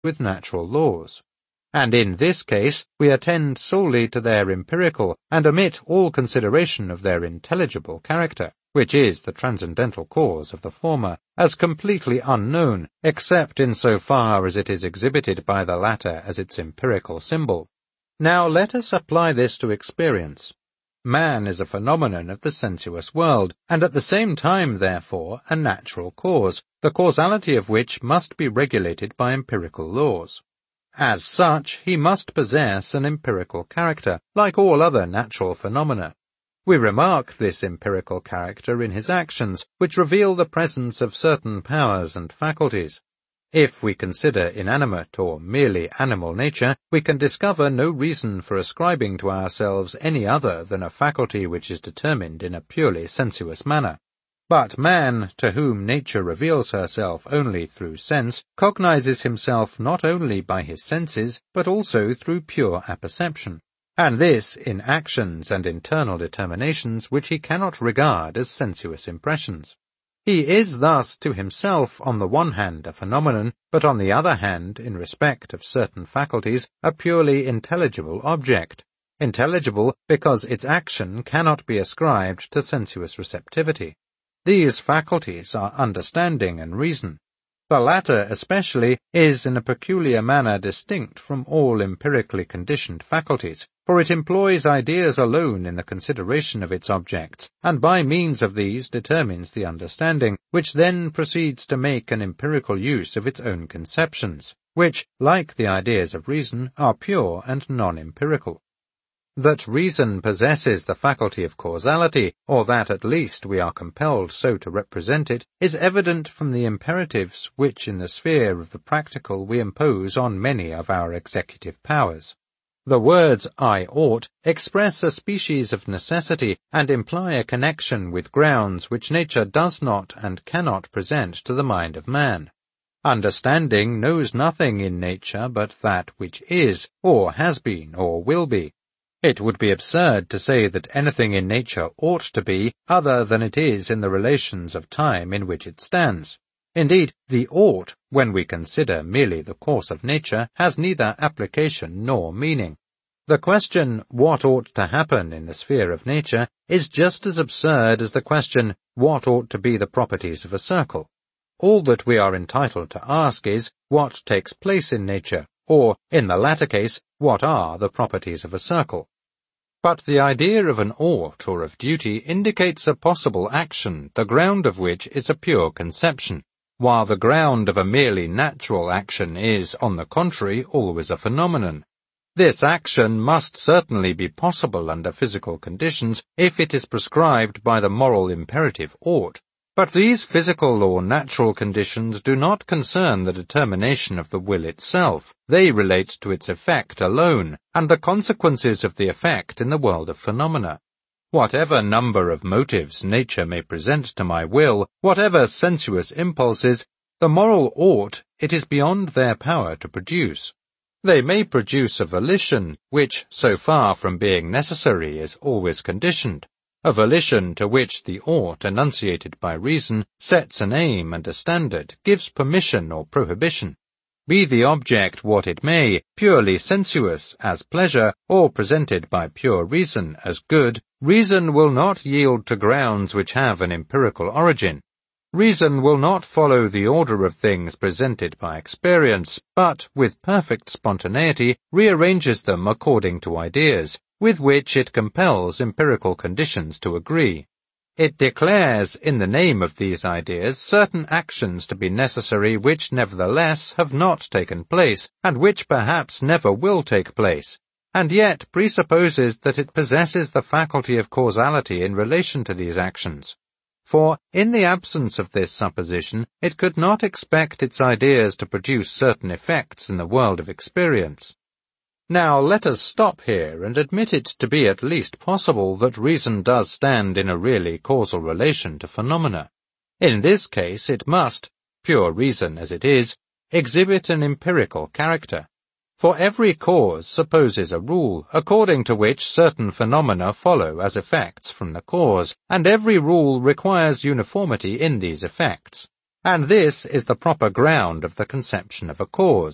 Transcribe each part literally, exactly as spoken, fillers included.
with natural laws. And in this case we attend solely to their empirical and omit all consideration of their intelligible character, which is the transcendental cause of the former, as completely unknown, except in so far as it is exhibited by the latter as its empirical symbol. Now let us apply this to experience. Man is a phenomenon of the sensuous world, and at the same time, therefore, a natural cause, the causality of which must be regulated by empirical laws. As such, he must possess an empirical character, like all other natural phenomena. We remark this empirical character in his actions, which reveal the presence of certain powers and faculties. If we consider inanimate or merely animal nature, we can discover no reason for ascribing to ourselves any other than a faculty which is determined in a purely sensuous manner. But man, to whom nature reveals herself only through sense, cognizes himself not only by his senses, but also through pure apperception, and this in actions and internal determinations which he cannot regard as sensuous impressions. He is thus to himself on the one hand a phenomenon, but on the other hand, in respect of certain faculties, a purely intelligible object, intelligible because its action cannot be ascribed to sensuous receptivity. These faculties are understanding and reason. The latter especially is in a peculiar manner distinct from all empirically conditioned faculties, for it employs ideas alone in the consideration of its objects, and by means of these determines the understanding, which then proceeds to make an empirical use of its own conceptions, which, like the ideas of reason, are pure and non-empirical. That reason possesses the faculty of causality, or that at least we are compelled so to represent it, is evident from the imperatives which in the sphere of the practical we impose on many of our executive powers. The words I ought express a species of necessity and imply a connection with grounds which nature does not and cannot present to the mind of man. Understanding knows nothing in nature but that which is, or has been, or will be. It would be absurd to say that anything in nature ought to be other than it is in the relations of time in which it stands. Indeed, the ought, when we consider merely the course of nature, has neither application nor meaning. The question, what ought to happen in the sphere of nature, is just as absurd as the question, what ought to be the properties of a circle. All that we are entitled to ask is, what takes place in nature, or, in the latter case, what are the properties of a circle? But the idea of an ought or of duty indicates a possible action, the ground of which is a pure conception, while the ground of a merely natural action is, on the contrary, always a phenomenon. This action must certainly be possible under physical conditions if it is prescribed by the moral imperative ought. But these physical or natural conditions do not concern the determination of the will itself. They relate to its effect alone, and the consequences of the effect in the world of phenomena. Whatever number of motives nature may present to my will, whatever sensuous impulses, the moral ought it is beyond their power to produce. They may produce a volition, which, so far from being necessary, is always conditioned. A volition to which the ought enunciated by reason sets an aim and a standard, gives permission or prohibition. Be the object what it may, purely sensuous as pleasure, or presented by pure reason as good, reason will not yield to grounds which have an empirical origin. Reason will not follow the order of things presented by experience, but, with perfect spontaneity, rearranges them according to ideas, with which it compels empirical conditions to agree. It declares, in the name of these ideas, certain actions to be necessary which nevertheless have not taken place, and which perhaps never will take place, and yet presupposes that it possesses the faculty of causality in relation to these actions. For, in the absence of this supposition, it could not expect its ideas to produce certain effects in the world of experience. Now let us stop here and admit it to be at least possible that reason does stand in a really causal relation to phenomena. In this case it must, pure reason as it is, exhibit an empirical character. For every cause supposes a rule, according to which certain phenomena follow as effects from the cause, and every rule requires uniformity in these effects. And this is the proper ground of the conception of a cause.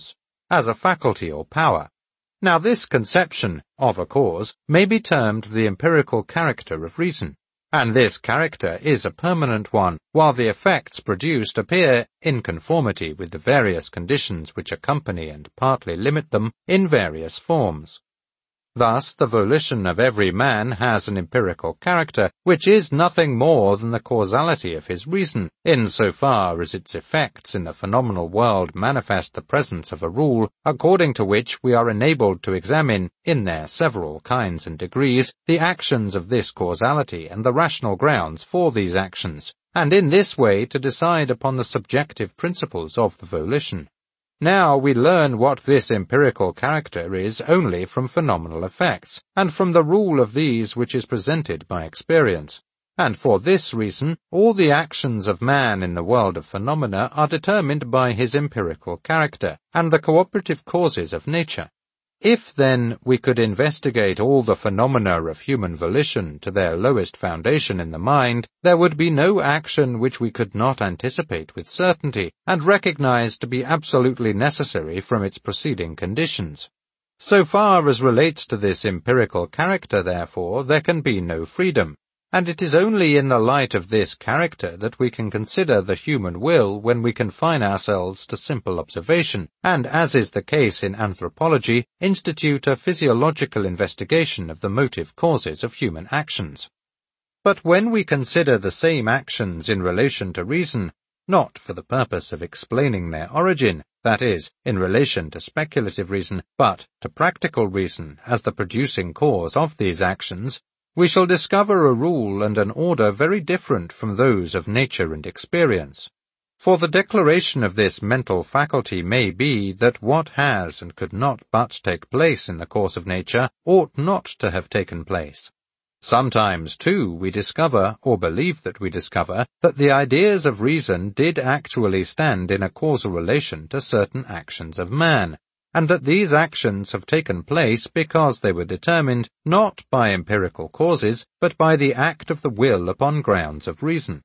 as a faculty or power. Now this conception of a cause may be termed the empirical character of reason, and this character is a permanent one, while the effects produced appear in conformity with the various conditions which accompany and partly limit them in various forms. Thus, the volition of every man has an empirical character, which is nothing more than the causality of his reason, in so far as its effects in the phenomenal world manifest the presence of a rule, according to which we are enabled to examine, in their several kinds and degrees, the actions of this causality and the rational grounds for these actions, and in this way to decide upon the subjective principles of the volition. Now we learn what this empirical character is only from phenomenal effects, and from the rule of these which is presented by experience. And for this reason, all the actions of man in the world of phenomena are determined by his empirical character, and the cooperative causes of nature. If, then, we could investigate all the phenomena of human volition to their lowest foundation in the mind, there would be no action which we could not anticipate with certainty, and recognize to be absolutely necessary from its preceding conditions. So far as relates to this empirical character, therefore, there can be no freedom, and it is only in the light of this character that we can consider the human will when we confine ourselves to simple observation, and, as is the case in anthropology, institute a physiological investigation of the motive causes of human actions. But when we consider the same actions in relation to reason, not for the purpose of explaining their origin, that is, in relation to speculative reason, but to practical reason as the producing cause of these actions, we shall discover a rule and an order very different from those of nature and experience. For the declaration of this mental faculty may be that what has and could not but take place in the course of nature ought not to have taken place. Sometimes, too, we discover, or believe that we discover, that the ideas of reason did actually stand in a causal relation to certain actions of man, and that these actions have taken place because they were determined not by empirical causes, but by the act of the will upon grounds of reason.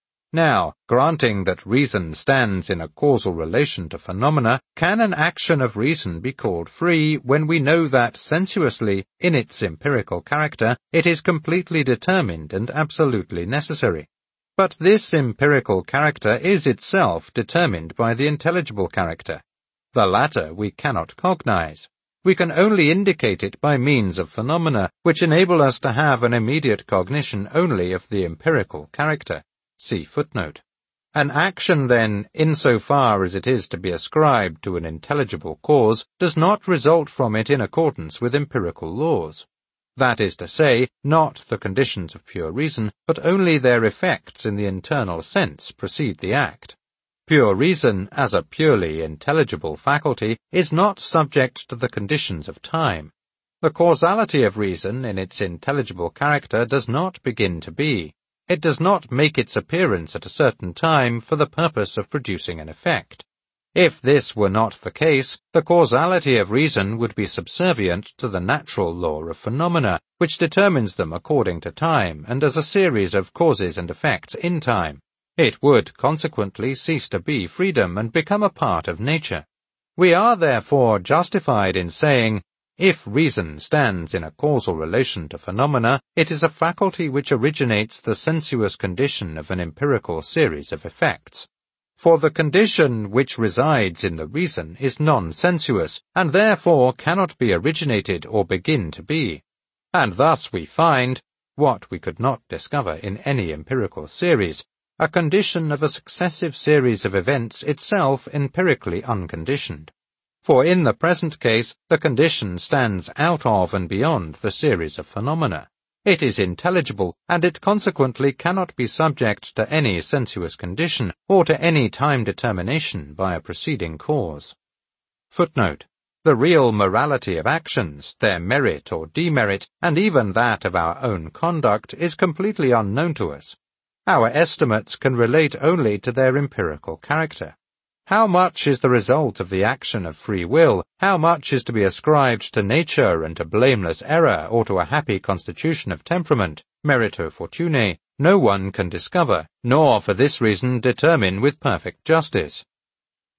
Now, granting that reason stands in a causal relation to phenomena, can an action of reason be called free when we know that sensuously, in its empirical character, it is completely determined and absolutely necessary? But this empirical character is itself determined by the intelligible character. The latter we cannot cognize. We can only indicate it by means of phenomena, which enable us to have an immediate cognition only of the empirical character. See footnote. An action, then, in so far as it is to be ascribed to an intelligible cause, does not result from it in accordance with empirical laws. That is to say, not the conditions of pure reason, but only their effects in the internal sense precede the act. Pure reason, as a purely intelligible faculty, is not subject to the conditions of time. The causality of reason in its intelligible character does not begin to be. It does not make its appearance at a certain time for the purpose of producing an effect. If this were not the case, the causality of reason would be subservient to the natural law of phenomena, which determines them according to time and as a series of causes and effects in time. It would consequently cease to be freedom and become a part of nature. We are therefore justified in saying, if reason stands in a causal relation to phenomena, it is a faculty which originates the sensuous condition of an empirical series of effects. For the condition which resides in the reason is non-sensuous, and therefore cannot be originated or begin to be. And thus we find, what we could not discover in any empirical series, a condition of a successive series of events itself empirically unconditioned. For in the present case, the condition stands out of and beyond the series of phenomena. It is intelligible, and it consequently cannot be subject to any sensuous condition, or to any time determination by a preceding cause. Footnote. The real morality of actions, their merit or demerit, and even that of our own conduct, is completely unknown to us. Our estimates can relate only to their empirical character. How much is the result of the action of free will, how much is to be ascribed to nature and to blameless error or to a happy constitution of temperament, merito fortunae, no one can discover, nor for this reason determine with perfect justice.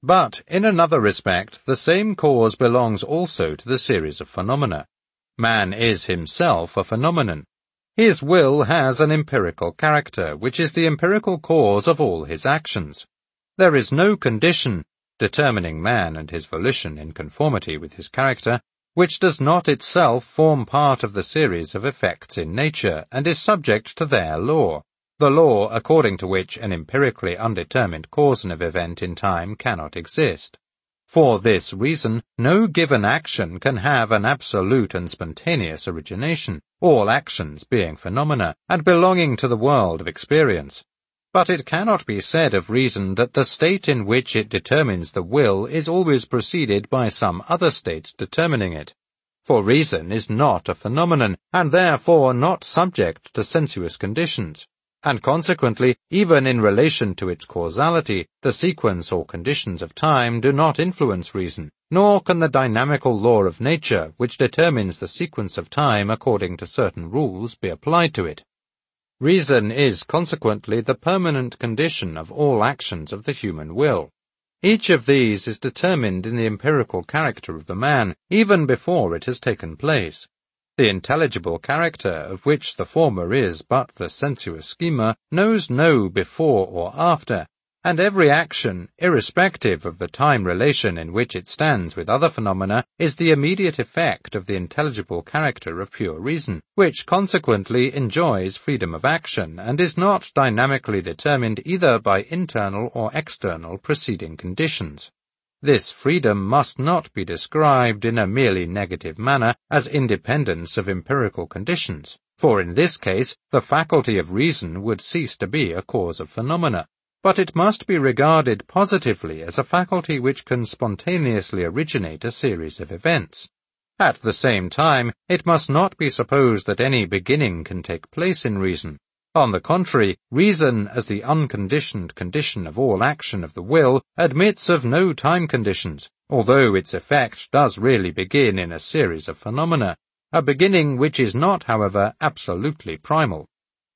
But, in another respect, the same cause belongs also to the series of phenomena. Man is himself a phenomenon. His will has an empirical character, which is the empirical cause of all his actions. There is no condition, determining man and his volition in conformity with his character, which does not itself form part of the series of effects in nature and is subject to their law, the law according to which an empirically undetermined cause of event in time cannot exist. For this reason, no given action can have an absolute and spontaneous origination, all actions being phenomena and belonging to the world of experience. But it cannot be said of reason that the state in which it determines the will is always preceded by some other state determining it. For reason is not a phenomenon, and therefore not subject to sensuous conditions. And consequently, even in relation to its causality, the sequence or conditions of time do not influence reason, nor can the dynamical law of nature, which determines the sequence of time according to certain rules, be applied to it. Reason is consequently the permanent condition of all actions of the human will. Each of these is determined in the empirical character of the man, even before it has taken place. The intelligible character, of which the former is but the sensuous schema, knows no before or after, and every action, irrespective of the time relation in which it stands with other phenomena, is the immediate effect of the intelligible character of pure reason, which consequently enjoys freedom of action and is not dynamically determined either by internal or external preceding conditions. This freedom must not be described in a merely negative manner as independence of empirical conditions, for in this case the faculty of reason would cease to be a cause of phenomena, but it must be regarded positively as a faculty which can spontaneously originate a series of events. At the same time, it must not be supposed that any beginning can take place in reason. On the contrary, reason, as the unconditioned condition of all action of the will, admits of no time conditions, although its effect does really begin in a series of phenomena, a beginning which is not, however, absolutely primal.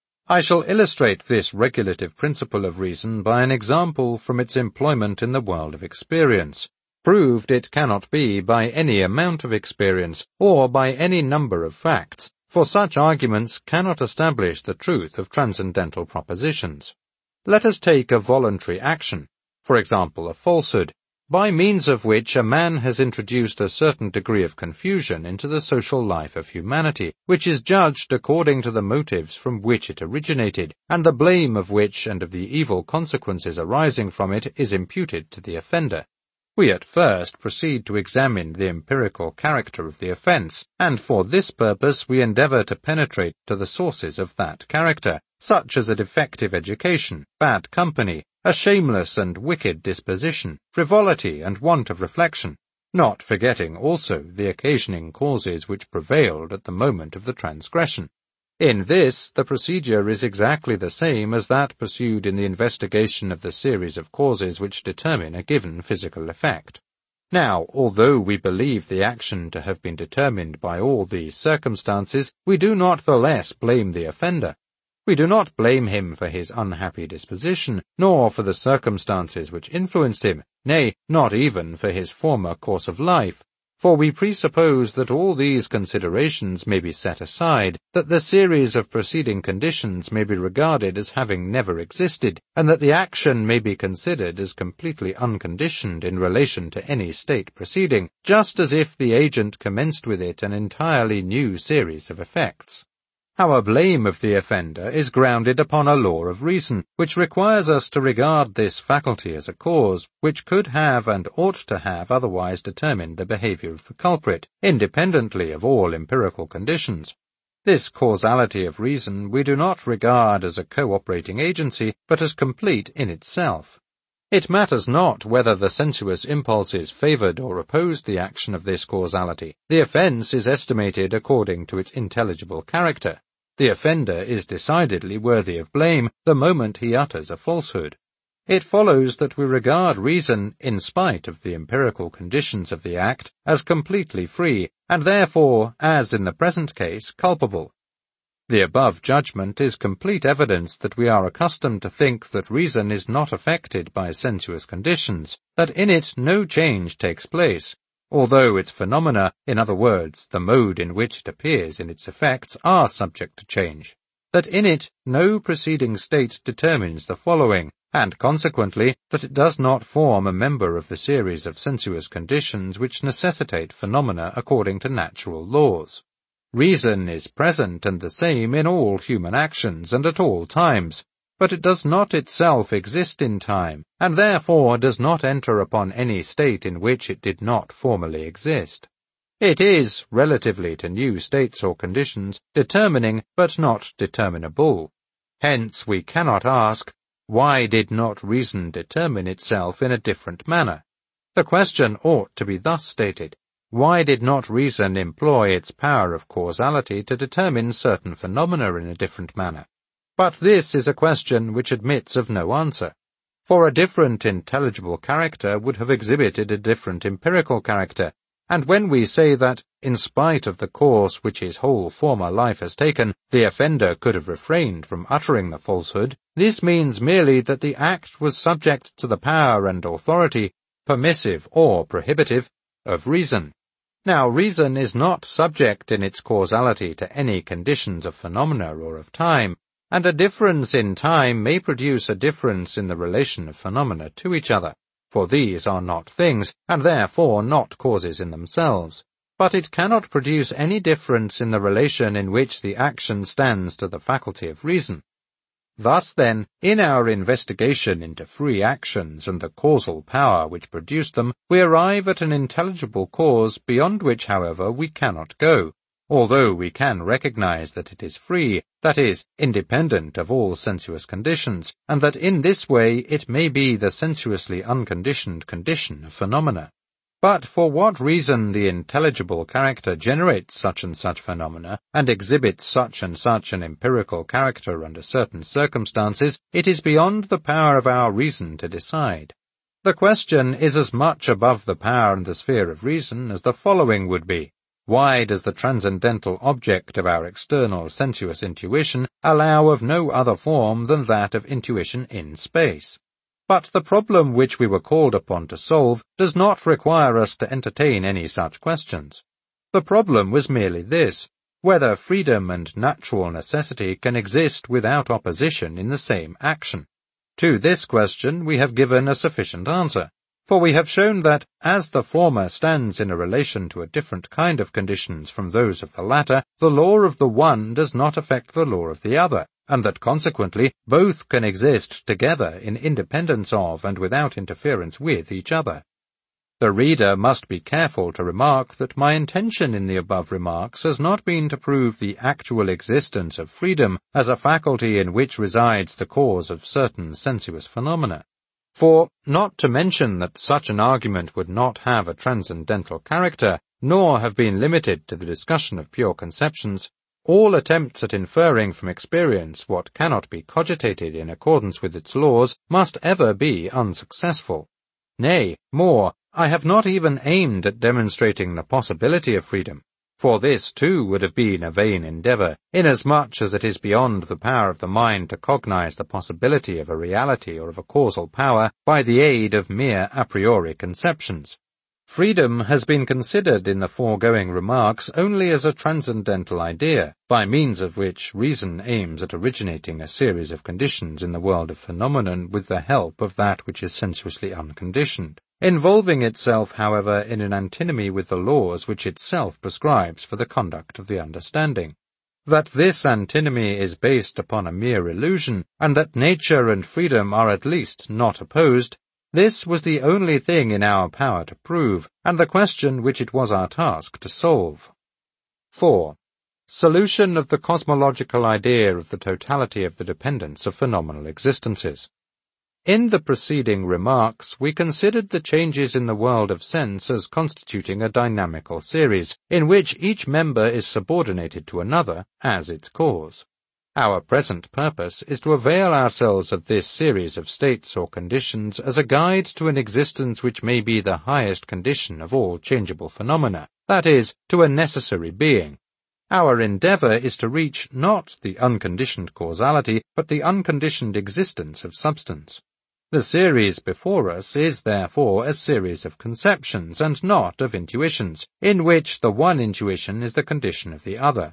I shall illustrate this regulative principle of reason by an example from its employment in the world of experience, proved it cannot be by any amount of experience or by any number of facts, for such arguments cannot establish the truth of transcendental propositions. Let us take a voluntary action, for example a falsehood, by means of which a man has introduced a certain degree of confusion into the social life of humanity, which is judged according to the motives from which it originated, and the blame of which and of the evil consequences arising from it is imputed to the offender. We at first proceed to examine the empirical character of the offence, and for this purpose we endeavour to penetrate to the sources of that character, such as a defective education, bad company, a shameless and wicked disposition, frivolity and want of reflection, not forgetting also the occasioning causes which prevailed at the moment of the transgression. In this, the procedure is exactly the same as that pursued in the investigation of the series of causes which determine a given physical effect. Now, although we believe the action to have been determined by all these circumstances, we do not the less blame the offender. We do not blame him for his unhappy disposition, nor for the circumstances which influenced him, nay, not even for his former course of life. For we presuppose that all these considerations may be set aside, that the series of preceding conditions may be regarded as having never existed, and that the action may be considered as completely unconditioned in relation to any state preceding, just as if the agent commenced with it an entirely new series of effects. Our blame of the offender is grounded upon a law of reason, which requires us to regard this faculty as a cause, which could have and ought to have otherwise determined the behavior of the culprit, independently of all empirical conditions. This causality of reason we do not regard as a co-operating agency, but as complete in itself. It matters not whether the sensuous impulses favoured or opposed the action of this causality. The offence is estimated according to its intelligible character. The offender is decidedly worthy of blame the moment he utters a falsehood. It follows that we regard reason, in spite of the empirical conditions of the act, as completely free, and therefore, as in the present case, culpable. The above judgment is complete evidence that we are accustomed to think that reason is not affected by sensuous conditions, that in it no change takes place, although its phenomena, in other words, the mode in which it appears in its effects, are subject to change, that in it no preceding state determines the following, and consequently that it does not form a member of the series of sensuous conditions which necessitate phenomena according to natural laws. Reason is present and the same in all human actions and at all times, but it does not itself exist in time, and therefore does not enter upon any state in which it did not formerly exist. It is, relatively to new states or conditions, determining but not determinable. Hence we cannot ask, why did not reason determine itself in a different manner? The question ought to be thus stated. Why did not reason employ its power of causality to determine certain phenomena in a different manner? But this is a question which admits of no answer. For a different intelligible character would have exhibited a different empirical character, and when we say that, in spite of the course which his whole former life has taken, the offender could have refrained from uttering the falsehood, this means merely that the act was subject to the power and authority, permissive or prohibitive, of reason. Now, reason is not subject in its causality to any conditions of phenomena or of time, and a difference in time may produce a difference in the relation of phenomena to each other, for these are not things, and therefore not causes in themselves. But it cannot produce any difference in the relation in which the action stands to the faculty of reason. Thus, then, in our investigation into free actions and the causal power which produced them, we arrive at an intelligible cause beyond which, however, we cannot go, although we can recognize that it is free, that is, independent of all sensuous conditions, and that in this way it may be the sensuously unconditioned condition of phenomena. But for what reason the intelligible character generates such and such phenomena, and exhibits such and such an empirical character under certain circumstances, it is beyond the power of our reason to decide. The question is as much above the power and the sphere of reason as the following would be. Why does the transcendental object of our external sensuous intuition allow of no other form than that of intuition in space? But the problem which we were called upon to solve does not require us to entertain any such questions. The problem was merely this, whether freedom and natural necessity can exist without opposition in the same action. To this question we have given a sufficient answer, for we have shown that, as the former stands in a relation to a different kind of conditions from those of the latter, the law of the one does not affect the law of the other, and that consequently both can exist together in independence of and without interference with each other. The reader must be careful to remark that my intention in the above remarks has not been to prove the actual existence of freedom as a faculty in which resides the cause of certain sensuous phenomena. For, not to mention that such an argument would not have a transcendental character, nor have been limited to the discussion of pure conceptions, all attempts at inferring from experience what cannot be cogitated in accordance with its laws must ever be unsuccessful. Nay, more, I have not even aimed at demonstrating the possibility of freedom, for this too would have been a vain endeavor, inasmuch as it is beyond the power of the mind to cognize the possibility of a reality or of a causal power by the aid of mere a priori conceptions. Freedom has been considered in the foregoing remarks only as a transcendental idea, by means of which reason aims at originating a series of conditions in the world of phenomenon with the help of that which is sensuously unconditioned, involving itself, however, in an antinomy with the laws which itself prescribes for the conduct of the understanding. That this antinomy is based upon a mere illusion, and that nature and freedom are at least not opposed, this was the only thing in our power to prove, and the question which it was our task to solve. four. Solution of the cosmological idea of the totality of the dependence of phenomenal existences. In the preceding remarks, we considered the changes in the world of sense as constituting a dynamical series, in which each member is subordinated to another as its cause. Our present purpose is to avail ourselves of this series of states or conditions as a guide to an existence which may be the highest condition of all changeable phenomena, that is, to a necessary being. Our endeavor is to reach not the unconditioned causality, but the unconditioned existence of substance. The series before us is therefore a series of conceptions and not of intuitions, in which the one intuition is the condition of the other.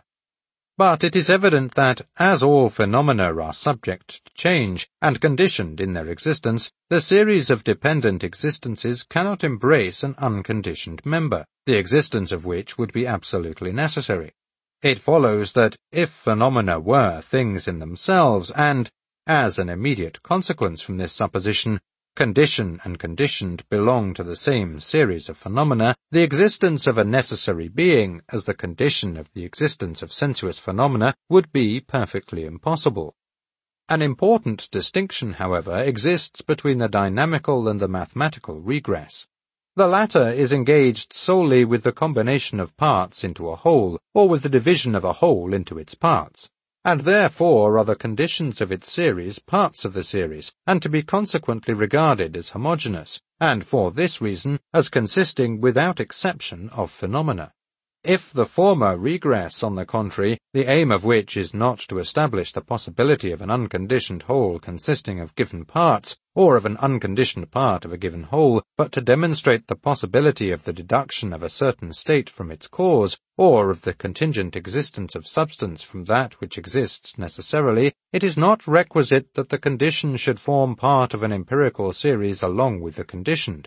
But it is evident that, as all phenomena are subject to change and conditioned in their existence, the series of dependent existences cannot embrace an unconditioned member, the existence of which would be absolutely necessary. It follows that if phenomena were things in themselves and, as an immediate consequence from this supposition, condition and conditioned belong to the same series of phenomena, the existence of a necessary being as the condition of the existence of sensuous phenomena would be perfectly impossible. An important distinction, however, exists between the dynamical and the mathematical regress. The latter is engaged solely with the combination of parts into a whole, or with the division of a whole into its parts, and therefore are the conditions of its series parts of the series, and to be consequently regarded as homogeneous, and for this reason as consisting without exception of phenomena. If the former regress, on the contrary, the aim of which is not to establish the possibility of an unconditioned whole consisting of given parts, or of an unconditioned part of a given whole, but to demonstrate the possibility of the deduction of a certain state from its cause, or of the contingent existence of substance from that which exists necessarily, it is not requisite that the condition should form part of an empirical series along with the conditioned.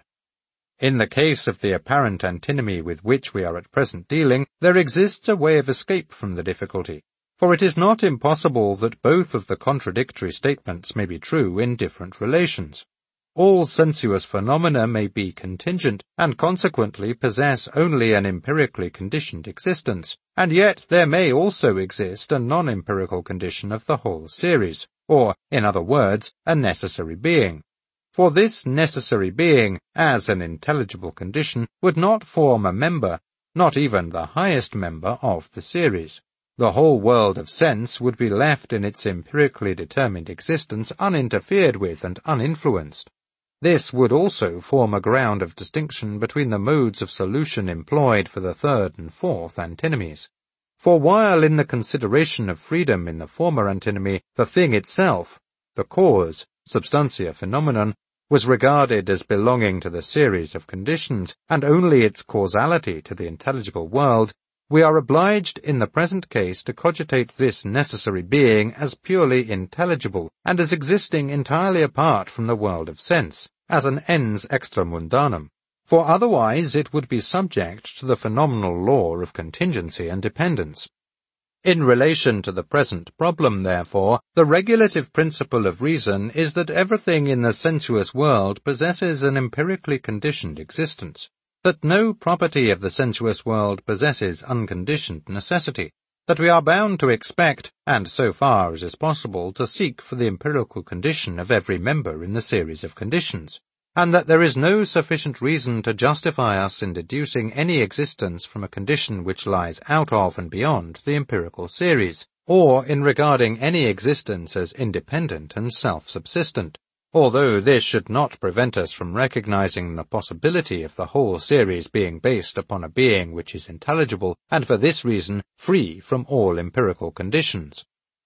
In the case of the apparent antinomy with which we are at present dealing, there exists a way of escape from the difficulty, for it is not impossible that both of the contradictory statements may be true in different relations. All sensuous phenomena may be contingent, and consequently possess only an empirically conditioned existence, and yet there may also exist a non-empirical condition of the whole series, or, in other words, a necessary being. For this necessary being, as an intelligible condition, would not form a member, not even the highest member of the series. The whole world of sense would be left in its empirically determined existence uninterfered with and uninfluenced. This would also form a ground of distinction between the modes of solution employed for the third and fourth antinomies. For while in the consideration of freedom in the former antinomy, the thing itself, the cause, substantia phenomenon, was regarded as belonging to the series of conditions, and only its causality to the intelligible world, we are obliged in the present case to cogitate this necessary being as purely intelligible, and as existing entirely apart from the world of sense, as an ens extramundanum, for otherwise it would be subject to the phenomenal law of contingency and dependence. In relation to the present problem, therefore, the regulative principle of reason is that everything in the sensuous world possesses an empirically conditioned existence, that no property of the sensuous world possesses unconditioned necessity, that we are bound to expect, and so far as is possible to seek for the empirical condition of every member in the series of conditions, and that there is no sufficient reason to justify us in deducing any existence from a condition which lies out of and beyond the empirical series, or in regarding any existence as independent and self-subsistent, although this should not prevent us from recognizing the possibility of the whole series being based upon a being which is intelligible, and for this reason free from all empirical conditions.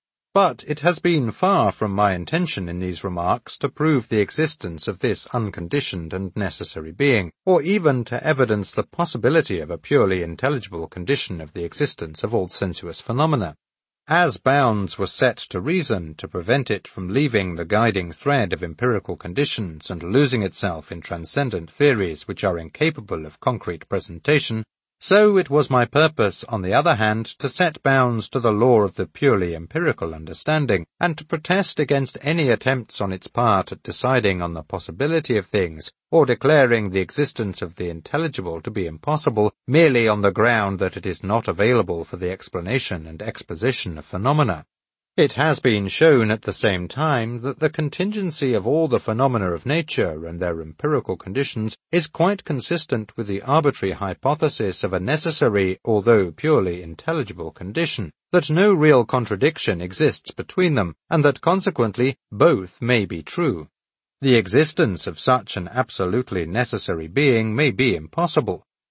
But it has been far from my intention in these remarks to prove the existence of this unconditioned and necessary being, or even to evidence the possibility of a purely intelligible condition of the existence of all sensuous phenomena. As bounds were set to reason to prevent it from leaving the guiding thread of empirical conditions and losing itself in transcendent theories which are incapable of concrete presentation, so it was my purpose, on the other hand, to set bounds to the law of the purely empirical understanding, and to protest against any attempts on its part at deciding on the possibility of things, or declaring the existence of the intelligible to be impossible, merely on the ground that it is not available for the explanation and exposition of phenomena. It has been shown at the same time that the contingency of all the phenomena of nature and their empirical conditions is quite consistent with the arbitrary hypothesis of a necessary, although purely intelligible condition, that no real contradiction exists between them, and that consequently both may be true. The existence of such an absolutely necessary being may be impossible,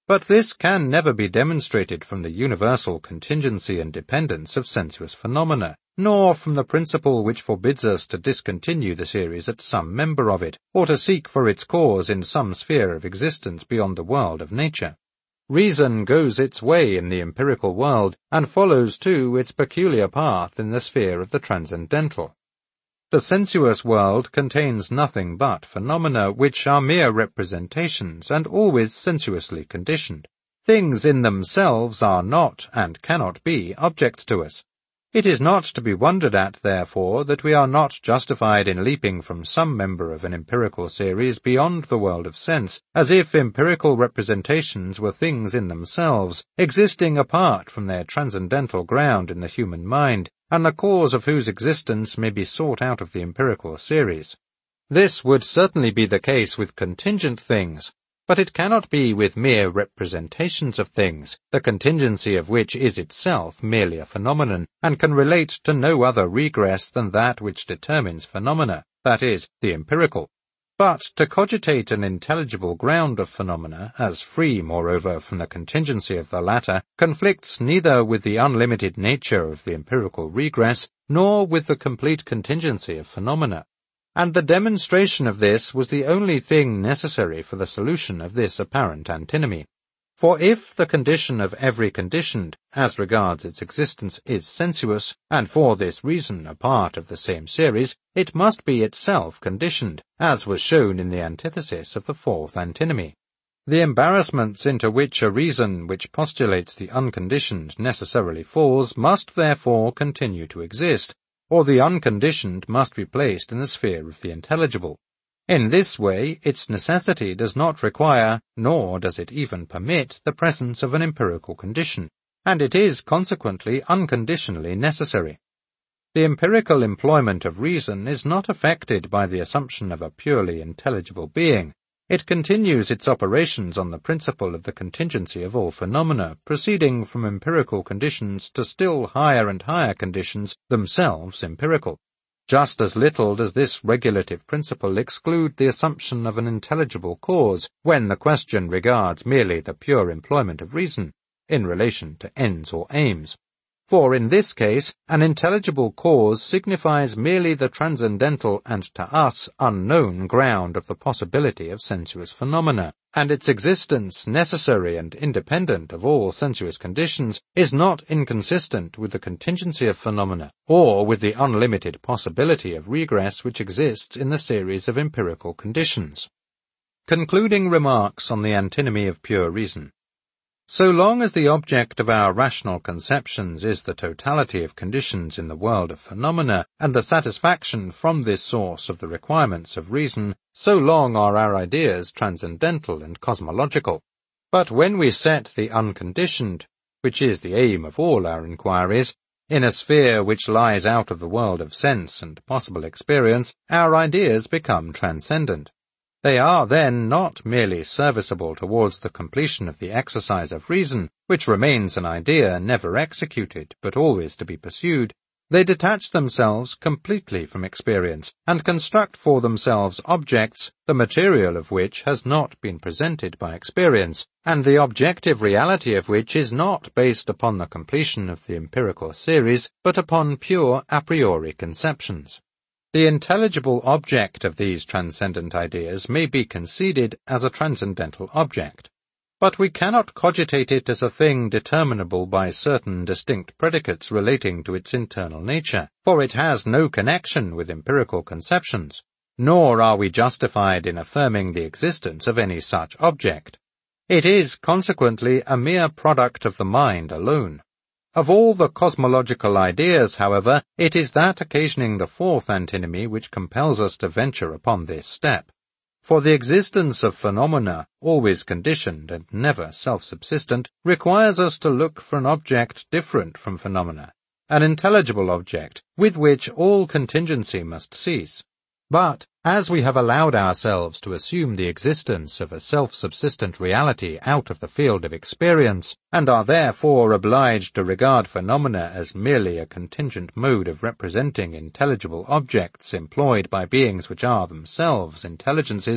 But this can never be demonstrated from the universal contingency and dependence of sensuous phenomena, nor from the principle which forbids us to discontinue the series at some member of it, or to seek for its cause in some sphere of existence beyond the world of nature. Reason goes its way in the empirical world, and follows, too, its peculiar path in the sphere of the transcendental. The sensuous world contains nothing but phenomena which are mere representations and always sensuously conditioned. Things in themselves are not and cannot be objects to us. It is not to be wondered at, therefore, that we are not justified in leaping from some member of an empirical series beyond the world of sense, as if empirical representations were things in themselves, existing apart from their transcendental ground in the human mind, and the cause of whose existence may be sought out of the empirical series. This would certainly be the case with contingent things, but it cannot be with mere representations of things, the contingency of which is itself merely a phenomenon, and can relate to no other regress than that which determines phenomena, that is, the empirical. But to cogitate an intelligible ground of phenomena, as free, moreover, from the contingency of the latter, conflicts neither with the unlimited nature of the empirical regress, nor with the complete contingency of phenomena. And the demonstration of this was the only thing necessary for the solution of this apparent antinomy. For if the condition of every conditioned, as regards its existence, is sensuous, and for this reason a part of the same series, it must be itself conditioned, as was shown in the antithesis of the fourth antinomy. The embarrassments into which a reason which postulates the unconditioned necessarily falls must therefore continue to exist, or the unconditioned must be placed in the sphere of the intelligible. In this way, its necessity does not require, nor does it even permit, the presence of an empirical condition, and it is consequently unconditionally necessary. The empirical employment of reason is not affected by the assumption of a purely intelligible being. It continues its operations on the principle of the contingency of all phenomena, proceeding from empirical conditions to still higher and higher conditions, themselves empirical. Just as little does this regulative principle exclude the assumption of an intelligible cause, when the question regards merely the pure employment of reason, in relation to ends or aims. For in this case, an intelligible cause signifies merely the transcendental and to us unknown ground of the possibility of sensuous phenomena, and its existence, necessary and independent of all sensuous conditions, is not inconsistent with the contingency of phenomena, or with the unlimited possibility of regress which exists in the series of empirical conditions. Concluding remarks on the antinomy of pure reason. So long as the object of our rational conceptions is the totality of conditions in the world of phenomena, and the satisfaction from this source of the requirements of reason, so long are our ideas transcendental and cosmological. But when we set the unconditioned, which is the aim of all our inquiries, in a sphere which lies out of the world of sense and possible experience, our ideas become transcendent. They are then not merely serviceable towards the completion of the exercise of reason, which remains an idea never executed but always to be pursued. They detach themselves completely from experience, and construct for themselves objects, the material of which has not been presented by experience, and the objective reality of which is not based upon the completion of the empirical series, but upon pure a priori conceptions. The intelligible object of these transcendent ideas may be conceded as a transcendental object, but we cannot cogitate it as a thing determinable by certain distinct predicates relating to its internal nature, for it has no connection with empirical conceptions, nor are we justified in affirming the existence of any such object. It is, consequently, a mere product of the mind alone. Of all the cosmological ideas, however, it is that occasioning the fourth antinomy which compels us to venture upon this step. For the existence of phenomena, always conditioned and never self-subsistent, requires us to look for an object different from phenomena, an intelligible object, with which all contingency must cease. But, as we have allowed ourselves to assume the existence of a self-subsistent reality out of the field of experience, and are therefore obliged to regard phenomena as merely a contingent mode of representing intelligible objects employed by beings which are themselves intelligences,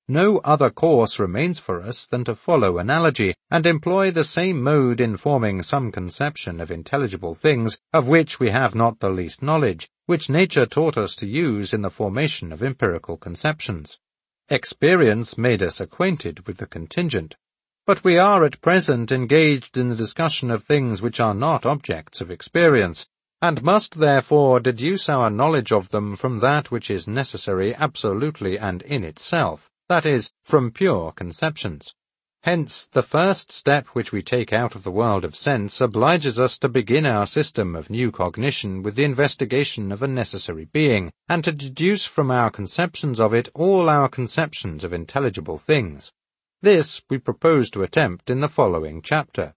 no other course remains for us than to follow analogy, and employ the same mode in forming some conception of intelligible things of which we have not the least knowledge, which nature taught us to use in the formation of empirical conceptions. Experience made us acquainted with the contingent, but we are at present engaged in the discussion of things which are not objects of experience, and must therefore deduce our knowledge of them from that which is necessary absolutely and in itself, that is, from pure conceptions. Hence, the first step which we take out of the world of sense obliges us to begin our system of new cognition with the investigation of a necessary being, and to deduce from our conceptions of it all our conceptions of intelligible things. This we propose to attempt in the following chapter.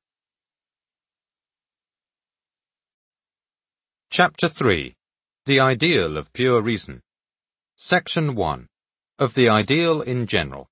Chapter three. The Ideal of Pure Reason. Section one. Of the Ideal in General.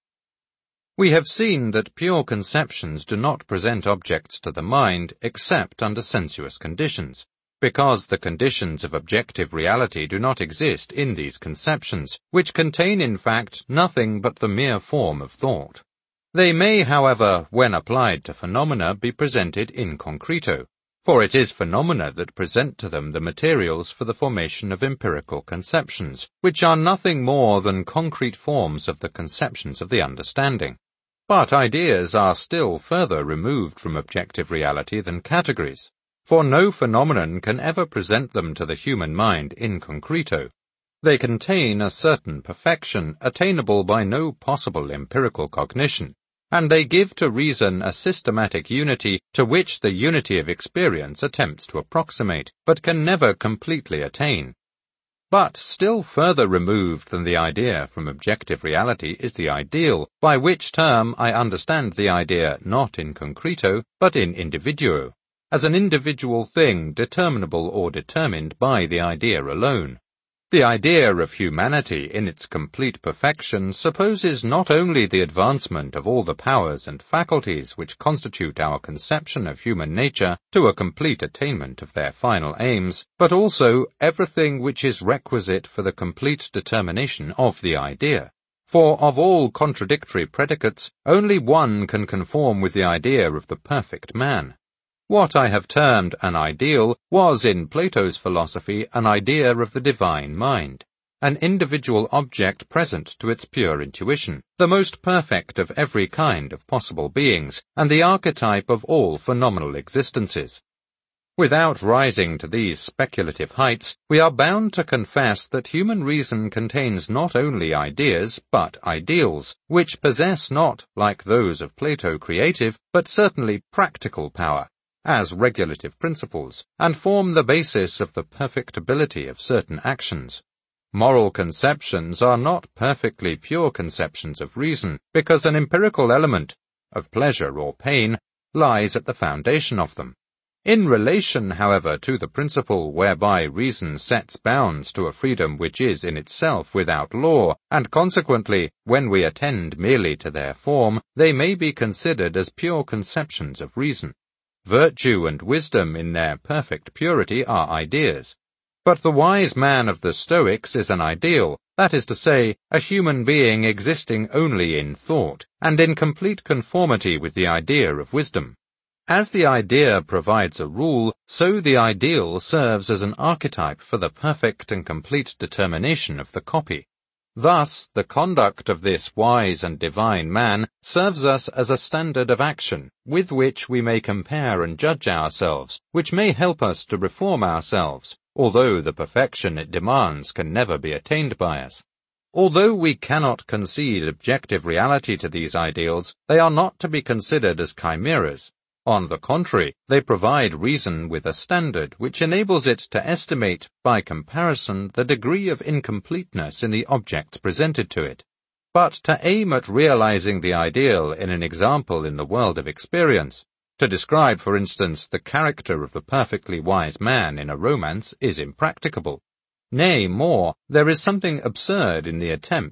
We have seen that pure conceptions do not present objects to the mind except under sensuous conditions, because the conditions of objective reality do not exist in these conceptions, which contain in fact nothing but the mere form of thought. They may, however, when applied to phenomena, be presented in concreto, for it is phenomena that present to them the materials for the formation of empirical conceptions, which are nothing more than concrete forms of the conceptions of the understanding. But ideas are still further removed from objective reality than categories, for no phenomenon can ever present them to the human mind in concreto. They contain a certain perfection attainable by no possible empirical cognition, and they give to reason a systematic unity to which the unity of experience attempts to approximate, but can never completely attain. But still further removed than the idea from objective reality is the ideal, by which term I understand the idea not in concreto, but in individuo, as an individual thing determinable or determined by the idea alone. The idea of humanity in its complete perfection supposes not only the advancement of all the powers and faculties which constitute our conception of human nature to a complete attainment of their final aims, but also everything which is requisite for the complete determination of the idea. For of all contradictory predicates, only one can conform with the idea of the perfect man. What I have termed an ideal was in Plato's philosophy an idea of the divine mind, an individual object present to its pure intuition, the most perfect of every kind of possible beings, and the archetype of all phenomenal existences. Without rising to these speculative heights, we are bound to confess that human reason contains not only ideas, but ideals, which possess not, like those of Plato, creative, but certainly practical power, as regulative principles, and form the basis of the perfectibility of certain actions. Moral conceptions are not perfectly pure conceptions of reason, because an empirical element, of pleasure or pain, lies at the foundation of them. In relation, however, to the principle whereby reason sets bounds to a freedom which is in itself without law, and consequently, when we attend merely to their form, they may be considered as pure conceptions of reason. Virtue and wisdom in their perfect purity are ideas. But the wise man of the Stoics is an ideal, that is to say, a human being existing only in thought, and in complete conformity with the idea of wisdom. As the idea provides a rule, so the ideal serves as an archetype for the perfect and complete determination of the copy. Thus, the conduct of this wise and divine man serves us as a standard of action, with which we may compare and judge ourselves, which may help us to reform ourselves, although the perfection it demands can never be attained by us. Although we cannot concede objective reality to these ideals, they are not to be considered as chimeras. On the contrary, they provide reason with a standard which enables it to estimate, by comparison, the degree of incompleteness in the objects presented to it. But to aim at realizing the ideal in an example in the world of experience, to describe, for instance, the character of the perfectly wise man in a romance, is impracticable. Nay, more, there is something absurd in the attempt,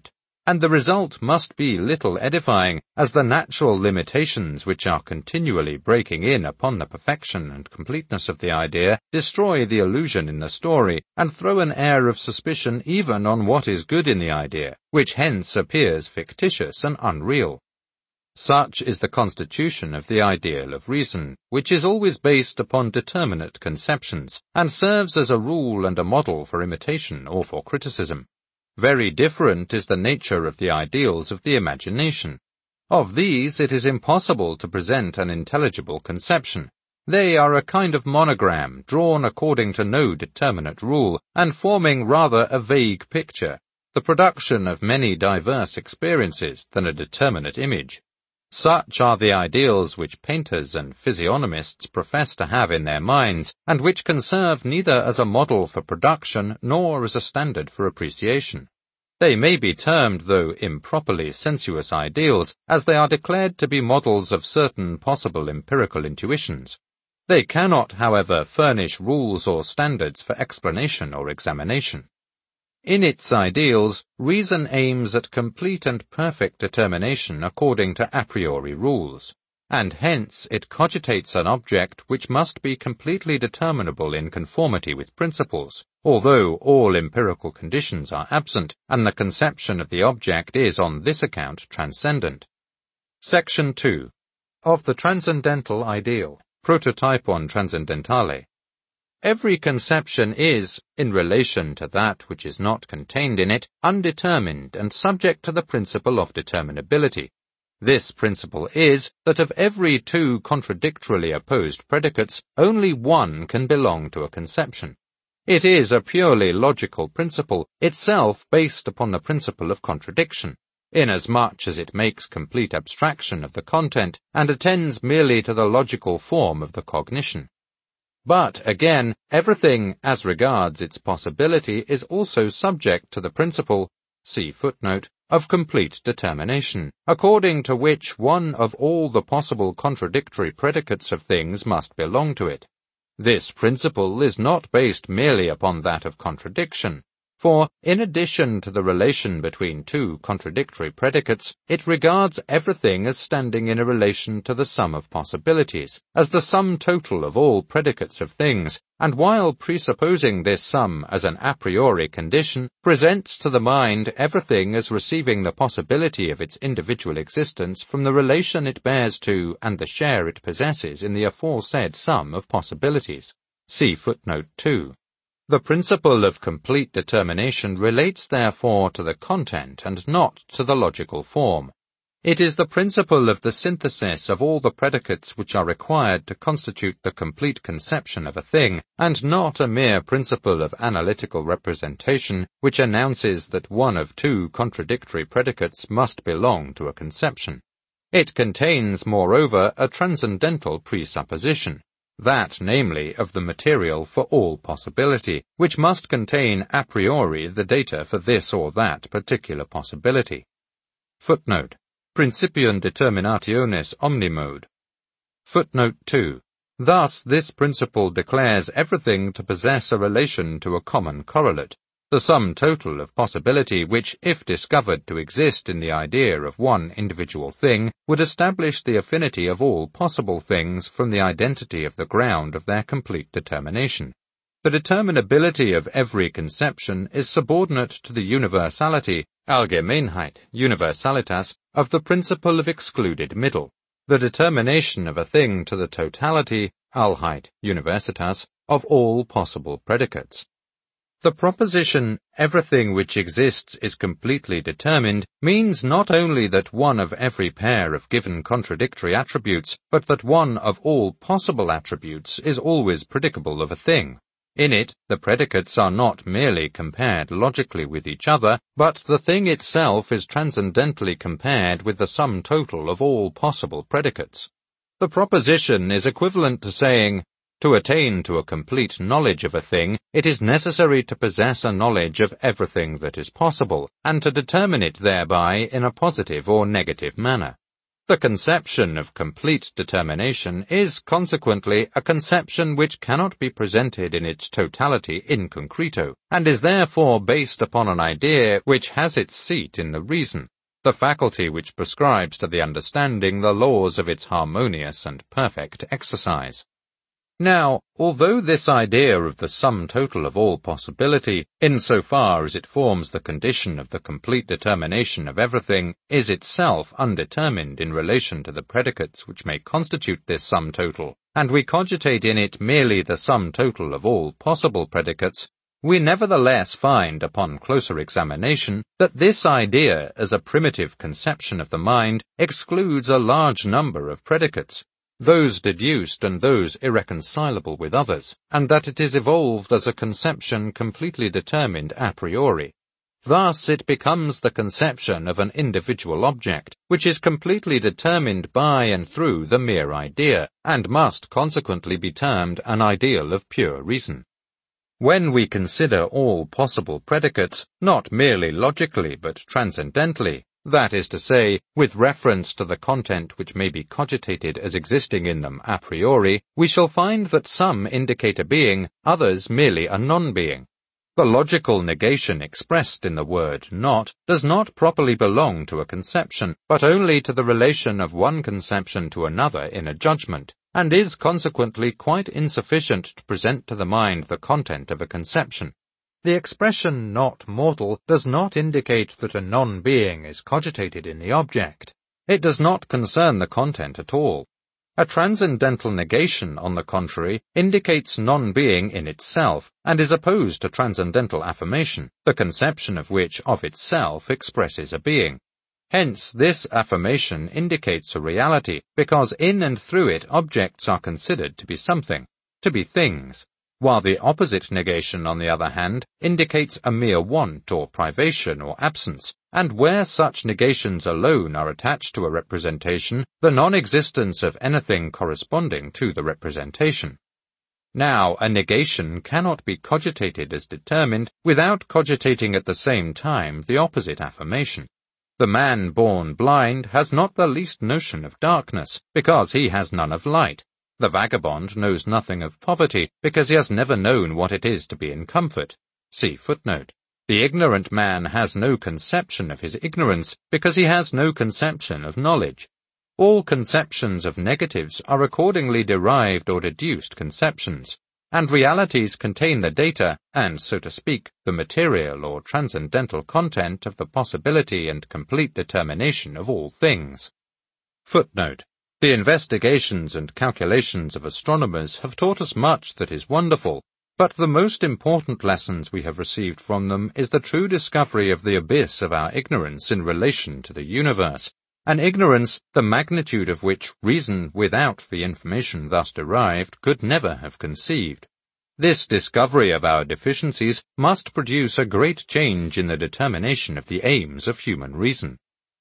and the result must be little edifying, as the natural limitations which are continually breaking in upon the perfection and completeness of the idea destroy the illusion in the story, and throw an air of suspicion even on what is good in the idea, which hence appears fictitious and unreal. Such is the constitution of the ideal of reason, which is always based upon determinate conceptions, and serves as a rule and a model for imitation or for criticism. Very different is the nature of the ideals of the imagination. Of these it is impossible to present an intelligible conception. They are a kind of monogram, drawn according to no determinate rule, and forming rather a vague picture, the production of many diverse experiences than a determinate image. Such are the ideals which painters and physiognomists profess to have in their minds, and which can serve neither as a model for production nor as a standard for appreciation. They may be termed, though improperly, sensuous ideals, as they are declared to be models of certain possible empirical intuitions. They cannot, however, furnish rules or standards for explanation or examination. In its ideals, reason aims at complete and perfect determination according to a priori rules, and hence it cogitates an object which must be completely determinable in conformity with principles, although all empirical conditions are absent, and the conception of the object is on this account transcendent. Section two. Of the Transcendental Ideal, Prototypon Transcendentale. Every conception is, in relation to that which is not contained in it, undetermined and subject to the principle of determinability. This principle is, that of every two contradictorily opposed predicates, only one can belong to a conception. It is a purely logical principle, itself based upon the principle of contradiction, inasmuch as it makes complete abstraction of the content and attends merely to the logical form of the cognition. But, again, everything, as regards its possibility, is also subject to the principle, see footnote, of complete determination, according to which one of all the possible contradictory predicates of things must belong to it. This principle is not based merely upon that of contradiction, for, in addition to the relation between two contradictory predicates, it regards everything as standing in a relation to the sum of possibilities, as the sum total of all predicates of things, and while presupposing this sum as an a priori condition, presents to the mind everything as receiving the possibility of its individual existence from the relation it bears to and the share it possesses in the aforesaid sum of possibilities. See footnote two. The principle of complete determination relates therefore to the content and not to the logical form. It is the principle of the synthesis of all the predicates which are required to constitute the complete conception of a thing, and not a mere principle of analytical representation which announces that one of two contradictory predicates must belong to a conception. It contains, moreover, a transcendental presupposition, that, namely, of the material for all possibility, which must contain a priori the data for this or that particular possibility. Footnote. Principium determinationis omnimode. Footnote two. Thus, this principle declares everything to possess a relation to a common correlate, the sum total of possibility which, if discovered to exist in the idea of one individual thing, would establish the affinity of all possible things from the identity of the ground of their complete determination. The determinability of every conception is subordinate to the universality, Allgemeinheit, Universalitas, of the principle of excluded middle, the determination of a thing to the totality, Allheit, Universitas, of all possible predicates. The proposition, everything which exists is completely determined, means not only that one of every pair of given contradictory attributes, but that one of all possible attributes is always predicable of a thing. In it, the predicates are not merely compared logically with each other, but the thing itself is transcendentally compared with the sum total of all possible predicates. The proposition is equivalent to saying, to attain to a complete knowledge of a thing, it is necessary to possess a knowledge of everything that is possible, and to determine it thereby in a positive or negative manner. The conception of complete determination is consequently a conception which cannot be presented in its totality in concreto, and is therefore based upon an idea which has its seat in the reason, the faculty which prescribes to the understanding the laws of its harmonious and perfect exercise. Now, although this idea of the sum total of all possibility, in so far as it forms the condition of the complete determination of everything, is itself undetermined in relation to the predicates which may constitute this sum total, and we cogitate in it merely the sum total of all possible predicates, we nevertheless find, upon closer examination, that this idea as a primitive conception of the mind excludes a large number of predicates, those deduced and those irreconcilable with others, and that it is evolved as a conception completely determined a priori. Thus it becomes the conception of an individual object, which is completely determined by and through the mere idea, and must consequently be termed an ideal of pure reason. When we consider all possible predicates, not merely logically but transcendentally, that is to say, with reference to the content which may be cogitated as existing in them a priori, we shall find that some indicate a being, others merely a non-being. The logical negation expressed in the word not does not properly belong to a conception, but only to the relation of one conception to another in a judgment, and is consequently quite insufficient to present to the mind the content of a conception. The expression not mortal does not indicate that a non-being is cogitated in the object. It does not concern the content at all. A transcendental negation, on the contrary, indicates non-being in itself, and is opposed to transcendental affirmation, the conception of which of itself expresses a being. Hence, this affirmation indicates a reality, because in and through it objects are considered to be something, to be things, while the opposite negation, on the other hand, indicates a mere want or privation or absence, and where such negations alone are attached to a representation, the non-existence of anything corresponding to the representation. Now, a negation cannot be cogitated as determined without cogitating at the same time the opposite affirmation. The man born blind has not the least notion of darkness, because he has none of light. The vagabond knows nothing of poverty, because he has never known what it is to be in comfort. See footnote. The ignorant man has no conception of his ignorance, because he has no conception of knowledge. All conceptions of negatives are accordingly derived or deduced conceptions, and realities contain the data, and, so to speak, the material or transcendental content of the possibility and complete determination of all things. Footnote. The investigations and calculations of astronomers have taught us much that is wonderful, but the most important lessons we have received from them is the true discovery of the abyss of our ignorance in relation to the universe, an ignorance the magnitude of which reason without the information thus derived could never have conceived. This discovery of our deficiencies must produce a great change in the determination of the aims of human reason.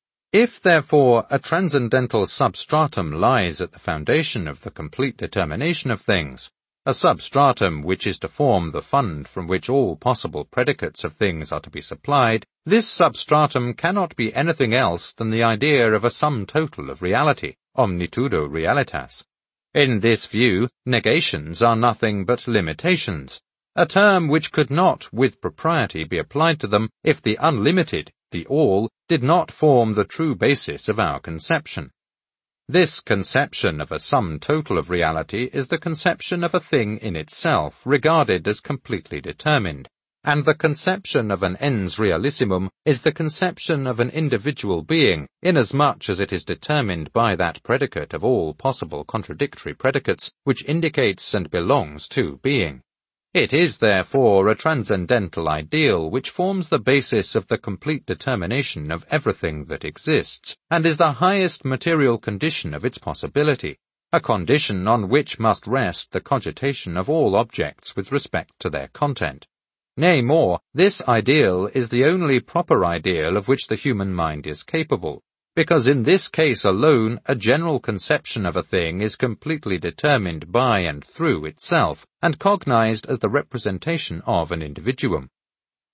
If, therefore, a transcendental substratum lies at the foundation of the complete determination of things, a substratum which is to form the fund from which all possible predicates of things are to be supplied, this substratum cannot be anything else than the idea of a sum total of reality, omnitudo realitas. In this view, negations are nothing but limitations, a term which could not with propriety be applied to them if the unlimited, the all, did not form the true basis of our conception. This conception of a sum total of reality is the conception of a thing in itself regarded as completely determined, and the conception of an ens realissimum is the conception of an individual being, inasmuch as it is determined by that predicate of all possible contradictory predicates which indicates and belongs to being. It is therefore a transcendental ideal which forms the basis of the complete determination of everything that exists, and is the highest material condition of its possibility, a condition on which must rest the cogitation of all objects with respect to their content. Nay more, this ideal is the only proper ideal of which the human mind is capable, because in this case alone a general conception of a thing is completely determined by and through itself, and cognized as the representation of an individuum.